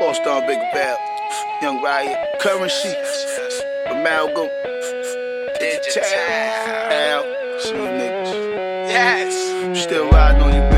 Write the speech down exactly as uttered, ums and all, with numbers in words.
All Star, Big Bell, Young Riot, Currency, Amalgam, Digital, Al, some niggas. Yes. Still riding on you,